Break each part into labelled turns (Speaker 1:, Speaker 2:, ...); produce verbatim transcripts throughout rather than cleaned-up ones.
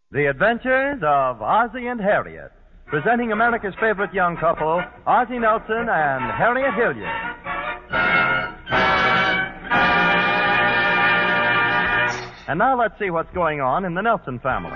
Speaker 1: The Adventures of Ozzie and Harriet, presenting America's favorite young couple, Ozzie Nelson and Harriet Hilliard. And now let's see what's going on in the Nelson family.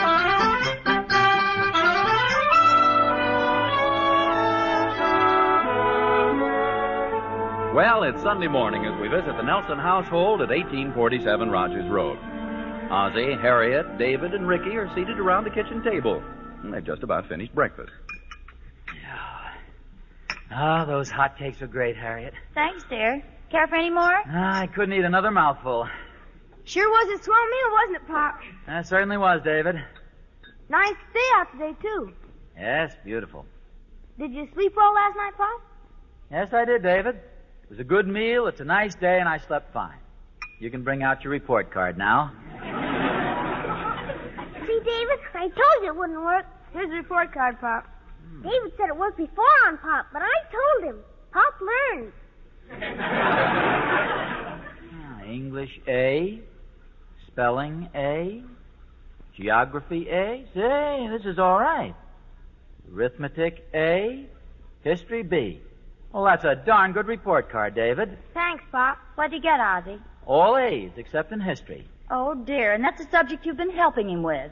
Speaker 2: Well, it's Sunday morning as we visit the Nelson household at eighteen forty-seven Rogers Road. Ozzie, Harriet, David, and Ricky are seated around the kitchen table. And they've just about finished breakfast.
Speaker 3: Oh, those hotcakes are great, Harriet.
Speaker 4: Thanks, dear. Care for any more?
Speaker 3: Ah, I couldn't eat another mouthful.
Speaker 5: Sure was a swell meal, wasn't it, Pop?
Speaker 3: That certainly was, David.
Speaker 5: Nice day out today, too.
Speaker 3: Yes, beautiful.
Speaker 5: Did you sleep well last night, Pop?
Speaker 3: Yes, I did, David. It was a good meal, it's a nice day, and I slept fine. You can bring out your report card now.
Speaker 5: See, David, I told you it wouldn't work. Here's the report card, Pop. Hmm. David said it worked before on Pop, but I told him. Pop learned.
Speaker 3: ah, English A, spelling A, geography A. Say, this is all right. Arithmetic A, history B. Well, that's a darn good report card, David.
Speaker 5: Thanks, Pop.
Speaker 4: What'd you get, Ozzie?
Speaker 3: All A's, except in history.
Speaker 4: Oh, dear, and that's a subject you've been helping him with.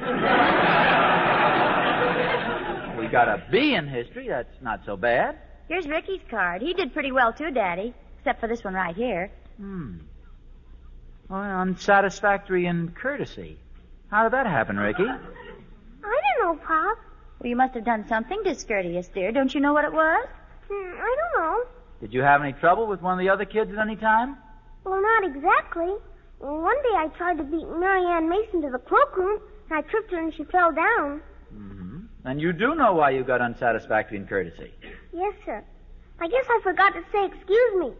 Speaker 3: We got a B in history. That's not so bad.
Speaker 4: Here's Ricky's card. He did pretty well, too, Daddy. Except for this one right here.
Speaker 3: Hmm. Well, unsatisfactory in courtesy. How did that happen, Ricky?
Speaker 5: I don't know, Pop.
Speaker 4: Well, you must have done something discourteous, dear. Don't you know what it was?
Speaker 5: Hmm, I don't know.
Speaker 3: Did you have any trouble with one of the other kids at any time?
Speaker 5: Well, not exactly. One day I tried to beat Mary Ann Mason to the cloakroom, and I tripped her and she fell down.
Speaker 3: Mm-hmm. And you do know why you got unsatisfactory in courtesy.
Speaker 5: Yes, sir. I guess I forgot to say excuse me.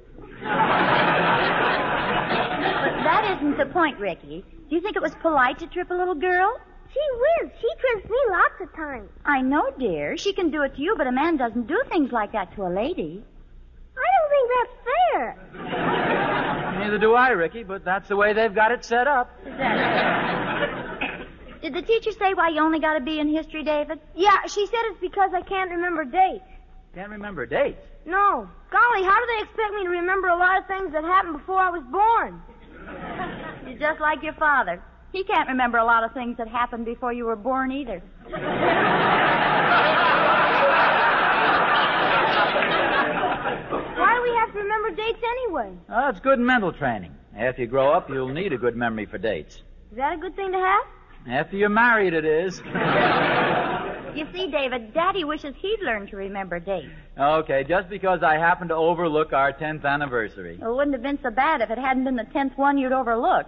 Speaker 4: But that isn't the point, Ricky. Do you think it was polite to trip a little girl?
Speaker 5: Gee whiz, she trips me lots of times.
Speaker 4: I know, dear. She can do it to you, but a man doesn't do things like that to a lady.
Speaker 5: I don't think that's fair.
Speaker 3: Neither do I, Ricky, but that's the way they've got it set up.
Speaker 4: Did the teacher say why you only got a B in history, David?
Speaker 5: Yeah, she said it's because I can't remember dates.
Speaker 3: Can't remember dates?
Speaker 5: No. Golly, how do they expect me to remember a lot of things that happened before I was born?
Speaker 4: You're just like your father. He can't remember a lot of things that happened before you were born either.
Speaker 5: Why do we have to remember dates anyway?
Speaker 3: Oh, it's good mental training. After you grow up, you'll need a good memory for dates.
Speaker 5: Is that a good thing to have?
Speaker 3: After you're married, it is.
Speaker 4: You see, David, Daddy wishes he'd learn to remember dates.
Speaker 3: Okay, just because I happen to overlook our tenth anniversary.
Speaker 4: Well, it wouldn't have been so bad if it hadn't been the tenth one you'd overlooked.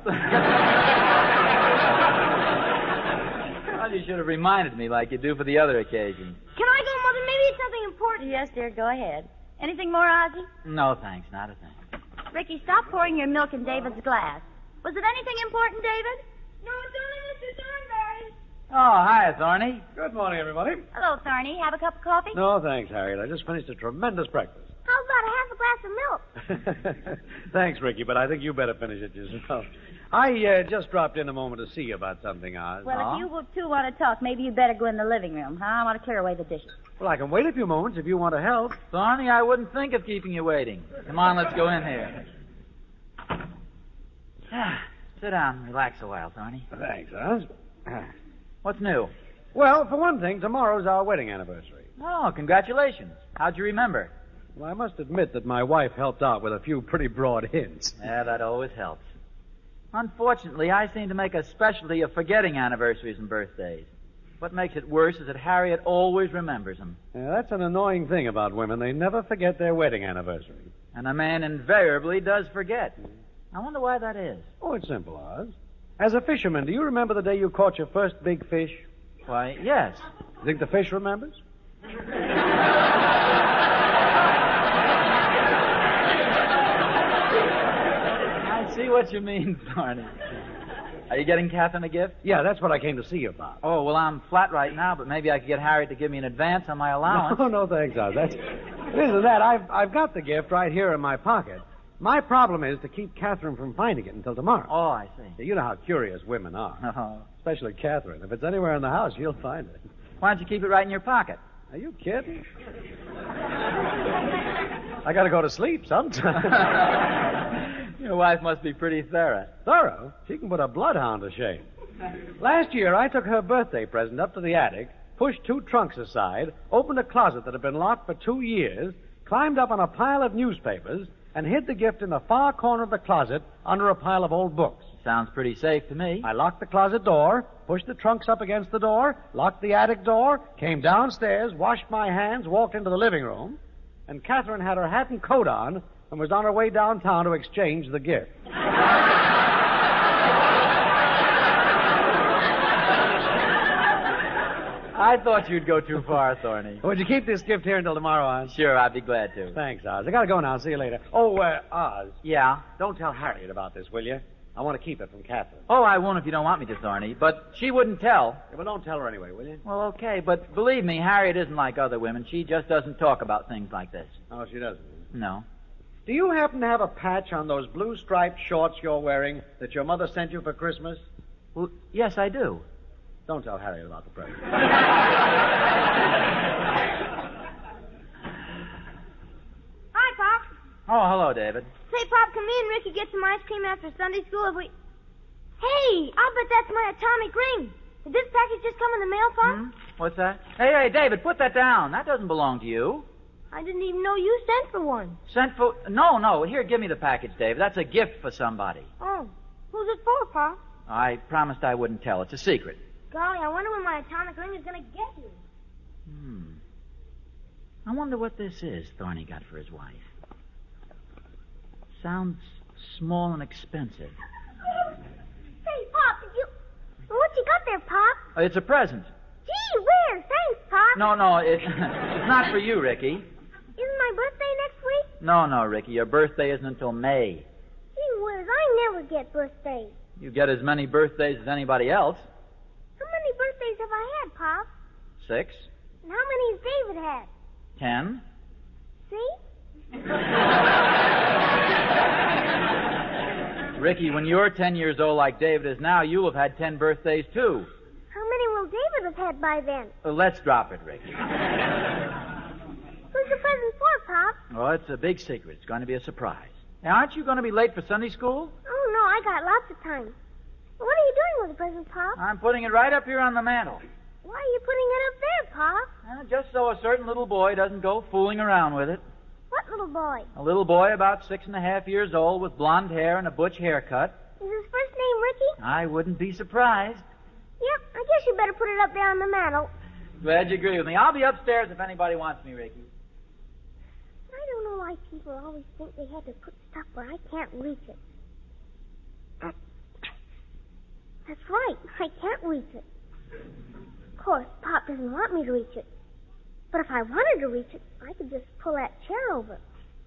Speaker 3: Well, you should have reminded me like you do for the other occasions.
Speaker 5: Can I go, Mother? Maybe it's something important.
Speaker 4: Yes, dear, go ahead. Anything more, Ozzie?
Speaker 3: No, thanks, not a thing.
Speaker 4: Ricky, stop pouring your milk in David's glass. Was it anything important, David?
Speaker 5: No, it's only Mister Thornberry.
Speaker 3: Oh, hi, Thorny.
Speaker 6: Good morning, everybody.
Speaker 4: Hello, Thorny. Have a cup of coffee?
Speaker 6: No, thanks, Harriet. I just finished a tremendous breakfast.
Speaker 5: How about a half a glass of milk?
Speaker 6: Thanks, Ricky, but I think you better finish it yourself. I uh, just dropped in a moment to see you about something, Oz.
Speaker 4: Well,
Speaker 3: Huh?
Speaker 4: if you two want to talk, maybe you'd better go in the living room, huh? I want to clear away the dishes.
Speaker 6: Well, I can wait a few moments if you want to help.
Speaker 3: Thorny, I wouldn't think of keeping you waiting. Come on, let's go in here. Sit down and relax a while, Thorny.
Speaker 6: Thanks, Oz.
Speaker 3: What's new?
Speaker 6: Well, for one thing, tomorrow's our wedding anniversary.
Speaker 3: Oh, congratulations. How'd you remember?
Speaker 6: Well, I must admit that my wife helped out with a few pretty broad hints.
Speaker 3: Yeah, that always helps. Unfortunately, I seem to make a specialty of forgetting anniversaries and birthdays. What makes it worse is that Harriet always remembers them.
Speaker 6: Yeah, that's an annoying thing about women. They never forget their wedding anniversary.
Speaker 3: And a man invariably does forget. I wonder why that is.
Speaker 6: Oh, it's simple, Oz. As a fisherman, do you remember the day you caught your first big fish?
Speaker 3: Why, yes.
Speaker 6: You think the fish remembers?
Speaker 3: I see what you mean, Thorny. Are you getting Catherine a gift?
Speaker 6: Yeah, that's what I came to see you about.
Speaker 3: Oh, well, I'm flat right now, but maybe I could get Harriet to give me an advance on my allowance.
Speaker 6: No, no, thanks, Oz. That's, it isn't that. I've, I've got the gift right here in my pocket. My problem is to keep Catherine from finding it until tomorrow.
Speaker 3: Oh, I see.
Speaker 6: You know how curious women are.
Speaker 3: Oh,
Speaker 6: especially Catherine. If it's anywhere in the house, you'll find it.
Speaker 3: Why don't you keep it right in your pocket?
Speaker 6: Are you kidding? I gotta go to sleep sometime.
Speaker 3: Your wife must be pretty thorough.
Speaker 6: Thorough? She can put a bloodhound to shame. Last year, I took her birthday present up to the attic, pushed two trunks aside, opened a closet that had been locked for two years, climbed up on a pile of newspapers, and hid the gift in the far corner of the closet under a pile of old books.
Speaker 3: Sounds pretty safe to me.
Speaker 6: I locked the closet door, pushed the trunks up against the door, locked the attic door, came downstairs, washed my hands, walked into the living room, and Catherine had her hat and coat on and was on her way downtown to exchange the gift.
Speaker 3: I thought you'd go too far, Thorny.
Speaker 6: Would you keep this gift here until tomorrow, Oz?
Speaker 3: Sure, I'd be glad to.
Speaker 6: Thanks, Oz. I gotta go now. See you later. Oh, uh, Oz.
Speaker 3: Yeah?
Speaker 6: Don't tell Harriet about this, will you? I want to keep it from Catherine.
Speaker 3: Oh, I won't if you don't want me to, Thorny. But she wouldn't tell.
Speaker 6: Yeah, but don't tell her anyway, will you?
Speaker 3: Well, okay, but believe me, Harriet isn't like other women. She just doesn't talk about things like this.
Speaker 6: Oh, she doesn't.
Speaker 3: No.
Speaker 6: Do you happen to have a patch on those blue striped shorts you're wearing that your mother sent you for Christmas?
Speaker 3: Well, yes, I do.
Speaker 6: Don't tell Harriet about the present.
Speaker 5: Hi, Pop.
Speaker 3: Oh, hello, David.
Speaker 5: Say, Pop, can me and Ricky get some ice cream after Sunday school if we... Hey, I'll bet that's my atomic ring. Did this package just come in the mail, Pop?
Speaker 3: Hmm? What's that? Hey, hey, David, put that down. That doesn't belong to you.
Speaker 5: I didn't even know you sent for one.
Speaker 3: Sent for... No, no. Here, give me the package, David. That's a gift for somebody.
Speaker 5: Oh, who's it for, Pop?
Speaker 3: I promised I wouldn't tell. It's a secret.
Speaker 5: Golly, I wonder when my atomic ring is going to get you.
Speaker 3: Hmm. I wonder what this is Thorny got for his wife. Sounds small and expensive.
Speaker 5: Say, Pop, did you... What you got there, Pop?
Speaker 3: Oh, it's a present.
Speaker 5: Gee whiz, thanks, Pop.
Speaker 3: No, no, it, it's not for you, Ricky.
Speaker 5: Isn't my birthday next week?
Speaker 3: No, no, Ricky. Your birthday isn't until May.
Speaker 5: Gee whiz, I never get birthdays.
Speaker 3: You get as many birthdays as anybody else.
Speaker 5: How many birthdays have I had, Pop?
Speaker 3: Six.
Speaker 5: And how many has David had?
Speaker 3: Ten.
Speaker 5: See?
Speaker 3: Ricky, when you're ten years old like David is now, you'll have had ten birthdays, too.
Speaker 5: How many will David have had by then?
Speaker 3: Uh, let's drop it, Ricky.
Speaker 5: Who's the present for, Pop?
Speaker 3: Oh, it's a big secret. It's going to be a surprise. Now, aren't you going to be late for Sunday school?
Speaker 5: Oh, no, I got lots of time. What are you doing with the present, Pop?
Speaker 3: I'm putting it right up here on the mantel.
Speaker 5: Why are you putting it up there, Pop?
Speaker 3: Uh, just so a certain little boy doesn't go fooling around with it.
Speaker 5: What little boy?
Speaker 3: A little boy about six and a half years old with blonde hair and a butch haircut.
Speaker 5: Is his first name Ricky?
Speaker 3: I wouldn't be surprised.
Speaker 5: Yep, I guess you better put it up there on the mantel.
Speaker 3: Glad you agree with me. I'll be upstairs if anybody wants me, Ricky.
Speaker 5: I don't know why people always think they have to put stuff where I can't reach it. That's right, I can't reach it. Of course, Pop doesn't want me to reach it. But if I wanted to reach it, I could just pull that chair over.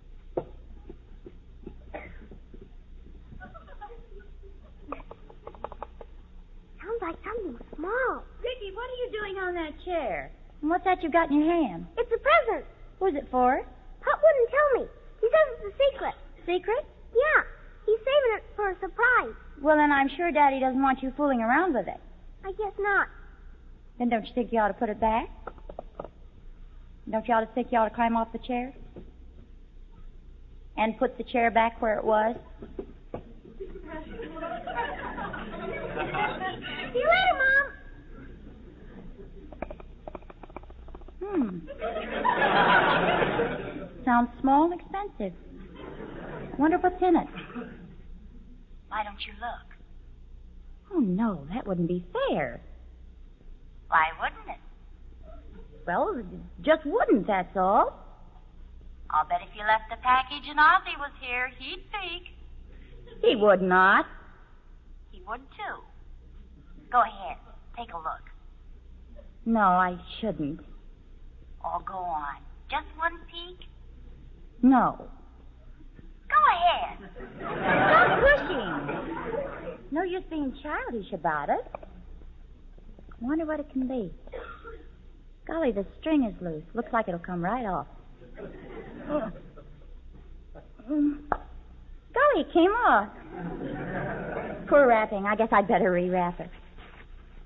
Speaker 5: Sounds like something small.
Speaker 4: Ricky, what are you doing on that chair? And what's that you got in your hand?
Speaker 5: It's a present.
Speaker 4: Who's it for?
Speaker 5: Pop wouldn't tell me. He says it's a secret.
Speaker 4: Secret?
Speaker 5: Yeah, he's saving it for a surprise.
Speaker 4: Well, then I'm sure Daddy doesn't want you fooling around with it.
Speaker 5: I guess not.
Speaker 4: Then don't you think you ought to put it back? Don't you ought to think you ought to climb off the chair? And put the chair back where it was?
Speaker 5: See you later, Mom.
Speaker 4: Hmm. Sounds small and expensive. Wonder what's in it.
Speaker 7: Why don't you look?
Speaker 4: Oh, no, that wouldn't be fair.
Speaker 7: Why wouldn't it?
Speaker 4: Well, it just wouldn't, that's all.
Speaker 7: I'll bet if you left the package and Ozzie was here, he'd peek.
Speaker 4: He would not.
Speaker 7: He would, too. Go ahead. Take a look.
Speaker 4: No, I shouldn't.
Speaker 7: Oh, go on. Just one peek?
Speaker 4: No.
Speaker 7: Go ahead.
Speaker 4: Stop pushing. No use being childish about it. Wonder what it can be. Golly, the string is loose. Looks like it'll come right off. Mm. Golly, it came off. Poor wrapping. I guess I'd better rewrap it.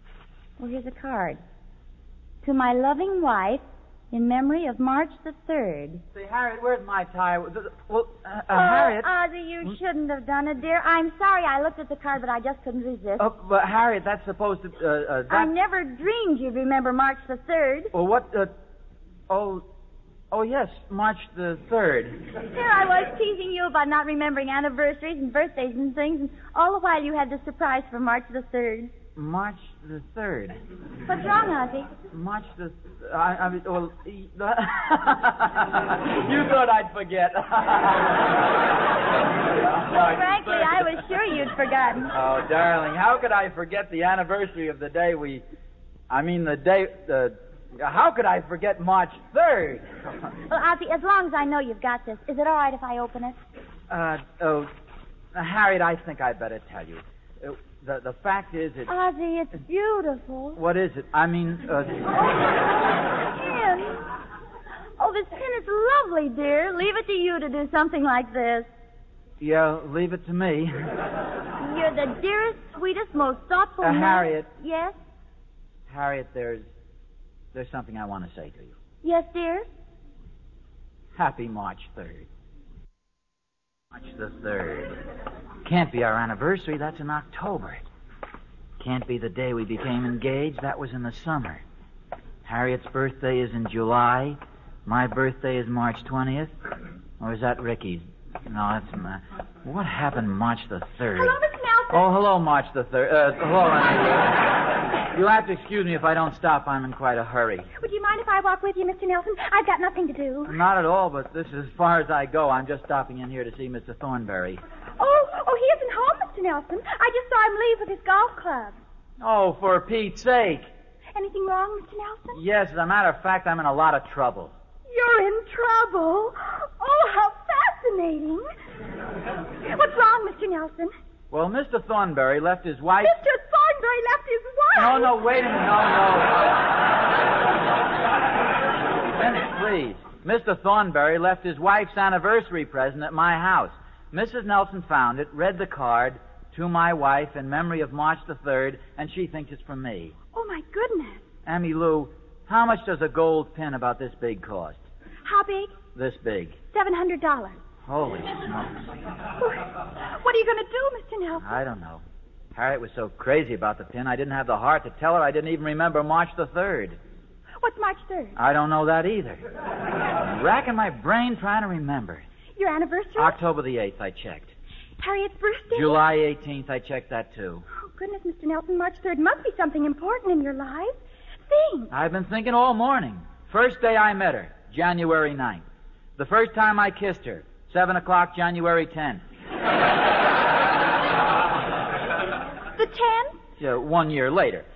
Speaker 4: Well, here's a card. To my loving wife, in memory of March the third.
Speaker 3: Say, Harriet, where's my tie? Well, uh, uh,
Speaker 4: oh,
Speaker 3: Harriet...
Speaker 4: Ozzie, you shouldn't have done it, dear. I'm sorry I looked at the card, but I just couldn't resist.
Speaker 3: Oh, but Harriet, that's supposed to... Uh, uh, that...
Speaker 4: I never dreamed you'd remember March the third.
Speaker 3: Well, what... Uh... Oh... Oh, yes, March the third.
Speaker 4: Here I was teasing you about not remembering anniversaries and birthdays and things, and all the while you had the surprise for March the third.
Speaker 3: March the third.
Speaker 4: What's wrong, Ozzie?
Speaker 3: March the... Th- I, I mean, well... You thought I'd forget.
Speaker 4: Well, frankly, I was sure you'd forgotten.
Speaker 3: Oh, darling, how could I forget the anniversary of the day we... I mean, the day... The... How could I forget March third?
Speaker 4: Well, Ozzie, as long as I know you've got this, is it all right if I open it?
Speaker 3: Uh, oh, Harriet, I think I'd better tell you. Uh, the the fact is, it...
Speaker 4: Ozzie, it's beautiful.
Speaker 3: What is it? I mean, uh...
Speaker 4: Oh, pin. Oh, this pin is lovely, dear. Leave it to you to do something like this.
Speaker 3: Yeah, leave it to me.
Speaker 4: You're the dearest, sweetest, most thoughtful
Speaker 3: Uh,
Speaker 4: man.
Speaker 3: Harriet.
Speaker 4: Yes?
Speaker 3: Harriet, there's... There's something I want to say to you.
Speaker 4: Yes, dear?
Speaker 3: Happy March third. March the third. Can't be our anniversary. That's in October. Can't be the day we became engaged. That was in the summer. Harriet's birthday is in July. My birthday is March twentieth. Or is that Ricky's? No, that's my... What happened March the third?
Speaker 4: Hello, Miss Nelson.
Speaker 3: Oh, hello, March the third. Uh, hello, Annie. You'll have to excuse me if I don't stop. I'm in quite a hurry.
Speaker 4: Would you mind if I walk with you, Mister Nelson? I've got nothing to do.
Speaker 3: Not at all, but this is as far as I go. I'm just stopping in here to see Mister Thornberry.
Speaker 4: Oh, oh, he isn't home, Mister Nelson. I just saw him leave with his golf club.
Speaker 3: Oh, for Pete's sake.
Speaker 4: Anything wrong, Mister Nelson?
Speaker 3: Yes, as a matter of fact, I'm in a lot of trouble.
Speaker 4: You're in trouble? Oh, how fascinating. What's wrong, Mister Nelson?
Speaker 3: Well, Mister Thornberry left his wife...
Speaker 4: Mister Thornberry left his wife?
Speaker 3: No, no, wait a minute. No, no. Finish, please. Mister Thornberry left his wife's anniversary present at my house. Missus Nelson found it, read the card, to my wife in memory of March the third, and she thinks it's from me.
Speaker 4: Oh, my goodness.
Speaker 3: Emmy Lou, how much does a gold pin about this big cost?
Speaker 4: How big?
Speaker 3: This big.
Speaker 4: Seven hundred dollars.
Speaker 3: Holy smokes.
Speaker 4: What are you going to do, Mister Nelson?
Speaker 3: I don't know. Harriet was so crazy about the pin, I didn't have the heart to tell her I didn't even remember March the third.
Speaker 4: What's March third?
Speaker 3: I don't know that either. I'm racking my brain trying to remember.
Speaker 4: Your anniversary?
Speaker 3: October the eighth, I checked.
Speaker 4: Harriet's birthday?
Speaker 3: July eighteenth, I checked that too.
Speaker 4: Oh, goodness, Mister Nelson, March third must be something important in your life. Think.
Speaker 3: I've been thinking all morning. First day I met her, January ninth. The first time I kissed her, seven o'clock, January tenth.
Speaker 4: The tenth?
Speaker 3: Yeah, one year later.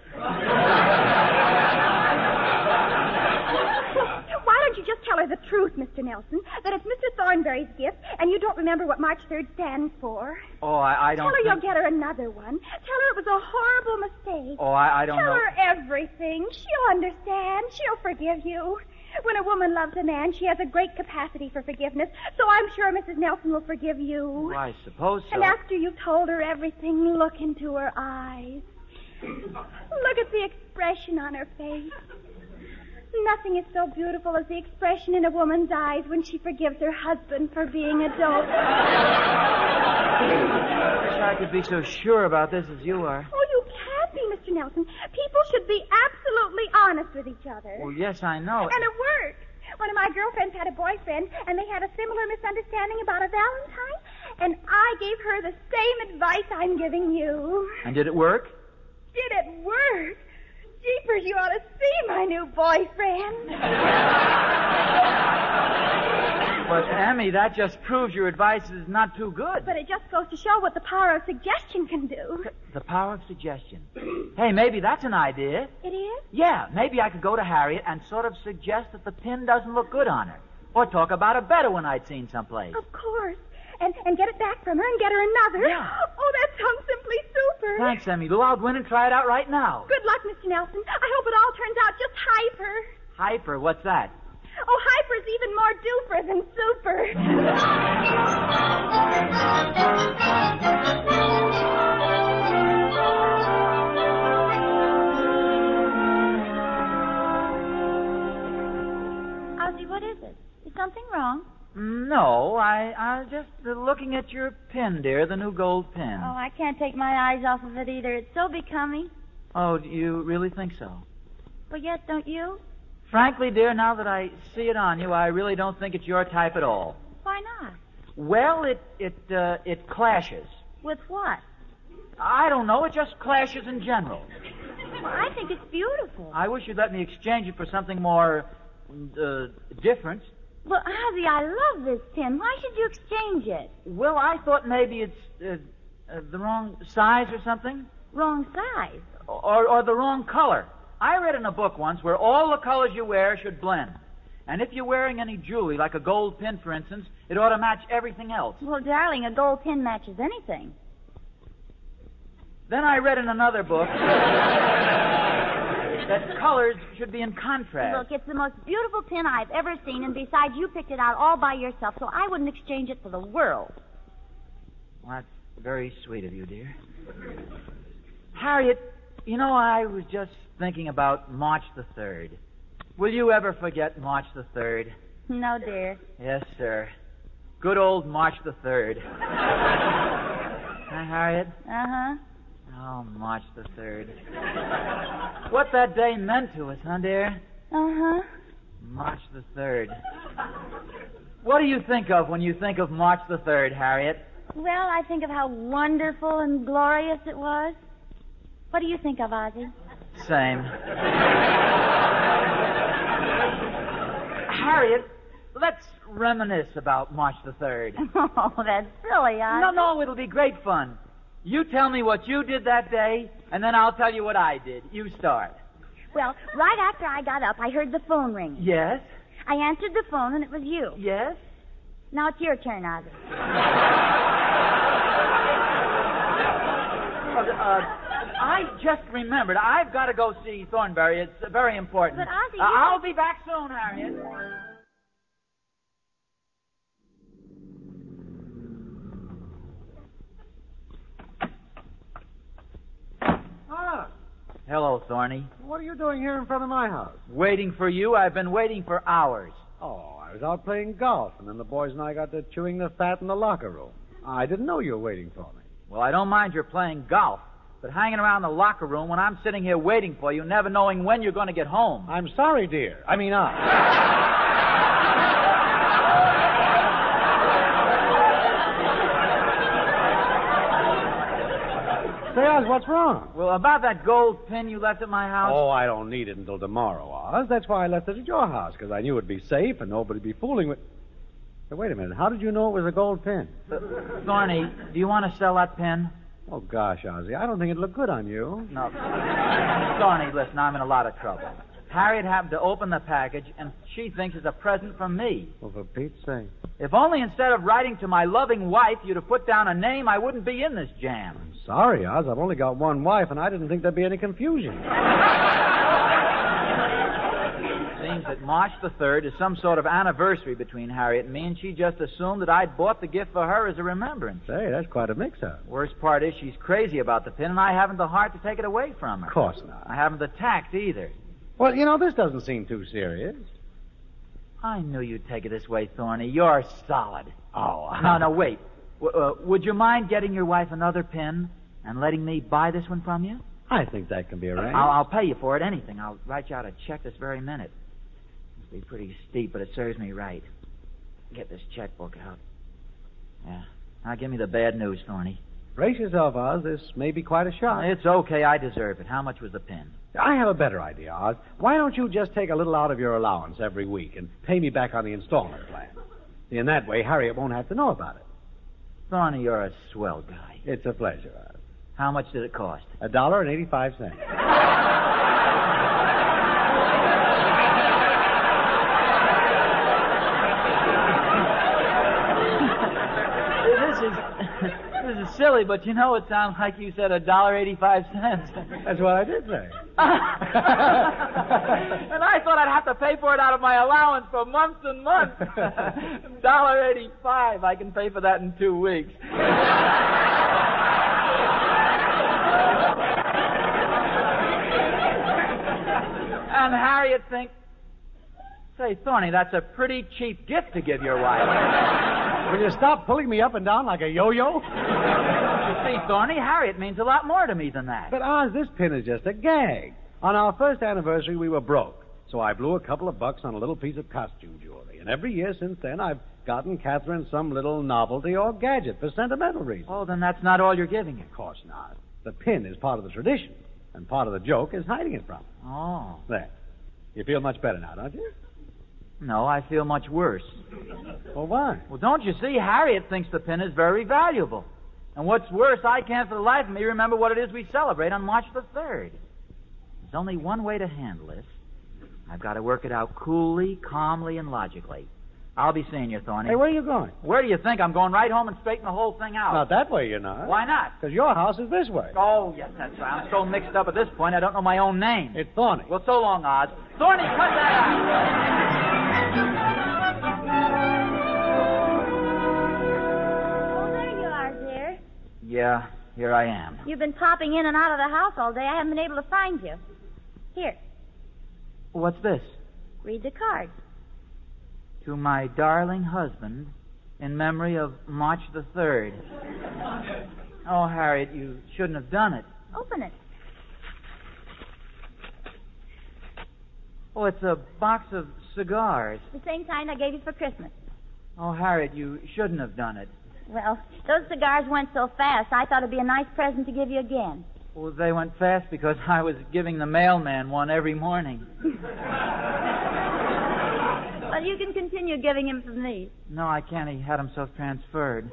Speaker 4: Why don't you just tell her the truth, Mister Nelson, that it's Mister Thornberry's gift, and you don't remember what March third stands for?
Speaker 3: Oh, I, I don't
Speaker 4: Tell her
Speaker 3: think...
Speaker 4: you'll get her another one. Tell her it was a horrible mistake.
Speaker 3: Oh, I, I don't
Speaker 4: Tell
Speaker 3: know...
Speaker 4: her everything. She'll understand. She'll forgive you. When a woman loves a man, she has a great capacity for forgiveness, so I'm sure Missus Nelson will forgive you.
Speaker 3: Well, I suppose so.
Speaker 4: And after you've told her everything, look into her eyes. Look at the expression on her face. Nothing is so beautiful as the expression in a woman's eyes when she forgives her husband for being a dope.
Speaker 3: I wish I could be so sure about this as you are.
Speaker 4: Oh, you can't be, Mister Nelson. People should be absolutely honest with each other.
Speaker 3: Well, yes, I know.
Speaker 4: And it worked. One of my girlfriends had a boyfriend, and they had a similar misunderstanding about a Valentine, and I gave her the same advice I'm giving you.
Speaker 3: And did it work?
Speaker 4: Did it work? Jeepers, you ought to see my new boyfriend.
Speaker 3: But, Emmy, that just proves your advice is not too good.
Speaker 4: But it just goes to show what the power of suggestion can do.
Speaker 3: The power of suggestion. Hey, maybe that's an idea.
Speaker 4: It is?
Speaker 3: Yeah, maybe I could go to Harriet and sort of suggest that the pin doesn't look good on her. Or talk about a better one I'd seen someplace.
Speaker 4: Of course. And and get it back from her and get her another.
Speaker 3: Yeah.
Speaker 4: Oh, that sounds simply super.
Speaker 3: Thanks, Emmy Lou. I'll go in and try it out right now.
Speaker 4: Good luck, Mister Nelson. I hope it all turns out just hyper.
Speaker 3: Hyper? What's that?
Speaker 4: Oh, hyper's even more duper than super. is it? Is something wrong?
Speaker 3: No, I, I was just uh, looking at your pin, dear, the new gold pin.
Speaker 4: Oh, I can't take my eyes off of it either. It's so becoming.
Speaker 3: Oh, do you really think so?
Speaker 4: Well, yes, don't you?
Speaker 3: Frankly, dear, now that I see it on you, I really don't think it's your type at all.
Speaker 4: Why not?
Speaker 3: Well, it it uh, it clashes.
Speaker 4: With what?
Speaker 3: I don't know. It just clashes in general.
Speaker 4: Well, I think it's beautiful.
Speaker 3: I wish you'd let me exchange it for something more uh, different.
Speaker 4: Well, Ozzy, I love this pin. Why should you exchange it?
Speaker 3: Well, I thought maybe it's uh, uh, the wrong size or something.
Speaker 4: Wrong size.
Speaker 3: Or, or the wrong color. I read in a book once where all the colors you wear should blend. And if you're wearing any jewelry, like a gold pin, for instance, it ought to match everything else.
Speaker 4: Well, darling, a gold pin matches anything.
Speaker 3: Then I read in another book that colors should be in contrast.
Speaker 4: Look, it's the most beautiful pin I've ever seen, and besides, you picked it out all by yourself, so I wouldn't exchange it for the world.
Speaker 3: Well, that's very sweet of you, dear. Harriet, you know, I was just thinking about March the third. Will you ever forget March the third?
Speaker 4: No, dear.
Speaker 3: Yes, sir. Good old March the third. Huh, Harriet?
Speaker 4: Uh-huh.
Speaker 3: Oh, March the third. What that day meant to us, huh, dear?
Speaker 4: Uh-huh.
Speaker 3: March the third. What do you think of when you think of March the third, Harriet?
Speaker 4: Well, I think of how wonderful and glorious it was. What do you think of, Ozzy?
Speaker 3: Same. Harriet, let's reminisce about March the third.
Speaker 4: Oh, that's silly, Ozzy.
Speaker 3: No, no, it'll be great fun. You tell me what you did that day, and then I'll tell you what I did. You start.
Speaker 4: Well, right after I got up, I heard the phone ring.
Speaker 3: Yes?
Speaker 4: I answered the phone, and it was you.
Speaker 3: Yes?
Speaker 4: Now it's your turn, Ozzy.
Speaker 3: Uh, I just remembered. I've got to go see Thornberry. It's uh, very important.
Speaker 4: But, Ozzy,
Speaker 3: Uh,
Speaker 4: you-
Speaker 3: I'll be back soon, Harriet.
Speaker 6: Ah,
Speaker 3: Hello, Thorny.
Speaker 6: what are you doing here in front of my house?
Speaker 3: Waiting for you. I've been waiting for hours.
Speaker 6: Oh, I was out playing golf, and then the boys and I got to chewing the fat in the locker room. I didn't know you were waiting for me.
Speaker 3: Well, I don't mind your playing golf, but hanging around the locker room when I'm sitting here waiting for you, never knowing when you're going to get home.
Speaker 6: I'm sorry, dear. I mean, I. Say, Oz, what's wrong?
Speaker 3: Well, about that gold pin you left at my house.
Speaker 6: Oh, I don't need it until tomorrow, Oz. That's why I left it at your house, because I knew it'd be safe and nobody'd be fooling with... Hey, wait a minute. How did you know it was a gold pin?
Speaker 3: Uh, Thorny, do you want to sell that pin?
Speaker 6: Oh, gosh, Ozzy, I don't think it'd look good on you.
Speaker 3: No. Thorny, listen, I'm in a lot of trouble. Harriet happened to open the package, and she thinks it's a present from me.
Speaker 6: Well, for Pete's sake.
Speaker 3: If only instead of writing to my loving wife, you'd have put down a name, I wouldn't be in this jam.
Speaker 6: Sorry, Oz. I've only got one wife, and I didn't think there'd be any confusion.
Speaker 3: Seems that March the third is some sort of anniversary between Harriet and me, and she just assumed that I'd bought the gift for her as a remembrance.
Speaker 6: Say, that's quite a mix-up.
Speaker 3: Worst part is she's crazy about the pin, and I haven't the heart to take it away from her.
Speaker 6: Of course not.
Speaker 3: I haven't the tact either.
Speaker 6: Well, you know, this doesn't seem too serious.
Speaker 3: I knew you'd take it this way, Thorny. You're solid.
Speaker 6: Oh,
Speaker 3: No, no, wait. W- uh, would you mind getting your wife another pin and letting me buy this one from you?
Speaker 6: I think that can be arranged.
Speaker 3: I'll, I'll pay you for it, anything. I'll write you out a check this very minute. Must be pretty steep, but it serves me right. Get this checkbook out. Yeah. Now give me the bad news, Thorny.
Speaker 6: Brace yourself, Oz. This may be quite a shock.
Speaker 3: It's okay. I deserve it. How much was the pin?
Speaker 6: I have a better idea, Oz. Why don't you just take a little out of your allowance every week and pay me back on the installment plan? In that way, Harriet won't have to know about it.
Speaker 3: Thorny, you're a swell guy.
Speaker 6: It's a pleasure, Oz.
Speaker 3: How much did it cost?
Speaker 6: A dollar and eighty-five cents.
Speaker 3: This is this is silly, but you know it sounds like you said a dollar eighty-five cents.
Speaker 6: That's what I did say.
Speaker 3: And I thought I'd have to pay for it out of my allowance for months and months. Dollar eighty-five. I can pay for that in two weeks. And Harriet thinks Say, Thorny, that's a pretty cheap gift to give your wife.
Speaker 6: Will you stop pulling me up and down like a yo-yo?
Speaker 3: You see, Thorny, Harriet means a lot more to me than that.
Speaker 6: But, Oz, this pin is just a gag. On our first anniversary, we were broke. So I blew a couple of bucks on a little piece of costume jewelry. And every year since then, I've gotten Catherine some little novelty or gadget for sentimental reasons.
Speaker 3: Oh, then that's not all you're giving her.
Speaker 6: Of course not. The pin is part of the tradition. And part of the joke is hiding it from her.
Speaker 3: Oh.
Speaker 6: There. You feel much better now, don't you?
Speaker 3: No, I feel much worse.
Speaker 6: Well, why?
Speaker 3: Well, don't you see? Harriet thinks the pin is very valuable. And what's worse, I can't for the life of me remember what it is we celebrate on March the third. There's only one way to handle this. I've got to work it out coolly, calmly, and logically. I'll be seeing you, Thorny.
Speaker 6: Hey, where are you going?
Speaker 3: Where do you think? I'm going right home and straighten the whole thing out.
Speaker 6: Not that way, you're not.
Speaker 3: Why not?
Speaker 6: Because your house is this way.
Speaker 3: Oh, yes, that's right. I'm so mixed up at this point, I don't know my own name.
Speaker 6: It's Thorny.
Speaker 3: Well, so long, Oz. Thorny, cut that
Speaker 4: Oh, there you are, dear.
Speaker 3: out. Yeah, here I am.
Speaker 4: You've been popping in and out of the house all day. I haven't been able to find you. Here,
Speaker 3: What's this?
Speaker 4: read the card.
Speaker 3: To my darling husband, in memory of March the third. Oh, Harriet, you shouldn't have done it.
Speaker 4: Open it.
Speaker 3: Oh, it's a box of cigars.
Speaker 4: The same kind I gave you for Christmas.
Speaker 3: Oh, Harriet, you shouldn't have done it.
Speaker 4: Well, those cigars went so fast, I thought it'd be a nice present to give you again.
Speaker 3: Well, they went fast because I was giving the mailman one every morning.
Speaker 4: Well, you can continue giving him from these.
Speaker 3: No, I can't. He had himself transferred.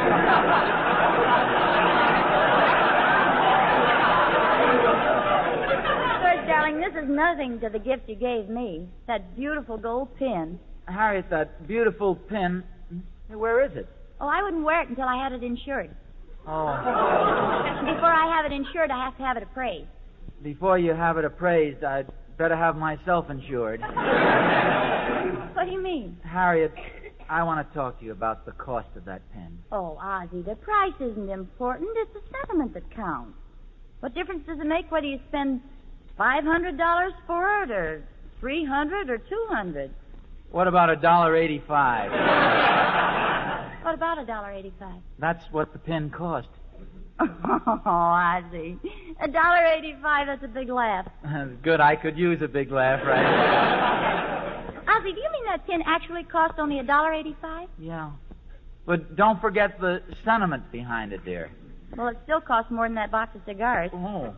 Speaker 4: George, darling, this is nothing to the gift you gave me. That beautiful gold pin.
Speaker 3: Harriet, that beautiful pin. Where is it?
Speaker 4: Oh, I wouldn't wear it until I had it insured.
Speaker 3: Oh.
Speaker 4: Before I have it insured, I have to have it appraised.
Speaker 3: Before you have it appraised, I'd better have myself insured.
Speaker 4: What do you mean?
Speaker 3: Harriet, I want to talk to you about the cost of that pen.
Speaker 4: Oh, Ozzie, the price isn't important. It's the sentiment that counts. What difference does it make whether you spend five hundred dollars for it, or three hundred dollars, or two hundred dollars?
Speaker 3: What about a dollar eighty-five?
Speaker 4: What about a dollar eighty-five?
Speaker 3: That's what the pen cost.
Speaker 4: Oh, Ozzie, a dollar eighty-five. That's a big laugh.
Speaker 3: Good, I could use a big laugh right now.
Speaker 4: Ozzie, do you mean that pin actually cost only a dollar eighty-five?
Speaker 3: Yeah. But don't forget the sentiment behind it, dear.
Speaker 4: Well, it still costs more than that box of cigars.
Speaker 3: Oh.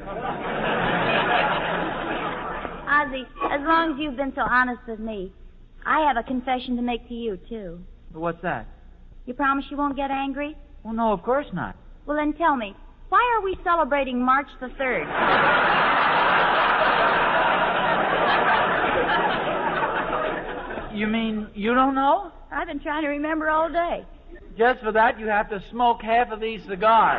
Speaker 4: Ozzie, as long as you've been so honest with me, I have a confession to make to you, too.
Speaker 3: What's that?
Speaker 4: You promise you won't get angry?
Speaker 3: Well, no, of course not.
Speaker 4: Well, then tell me, why are we celebrating March the third?
Speaker 3: You mean you don't know?
Speaker 4: I've been trying to remember all day.
Speaker 3: Just for that, you have to smoke half of these cigars.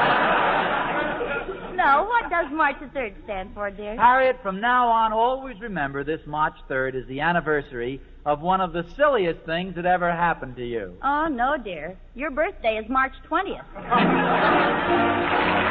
Speaker 4: No, what does March the third stand for, dear?
Speaker 3: Harriet, from now on, always remember this March third is the anniversary of one of the silliest things that ever happened to you.
Speaker 4: Oh, no, dear. Your birthday is March twentieth.